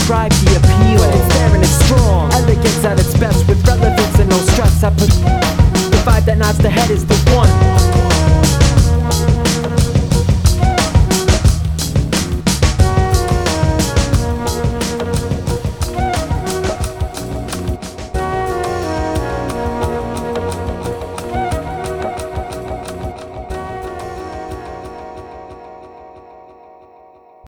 describe the appeal, but it's there and it's strong. Elegance at its best with relevance and no stress. I put the vibe that nods the head is the one.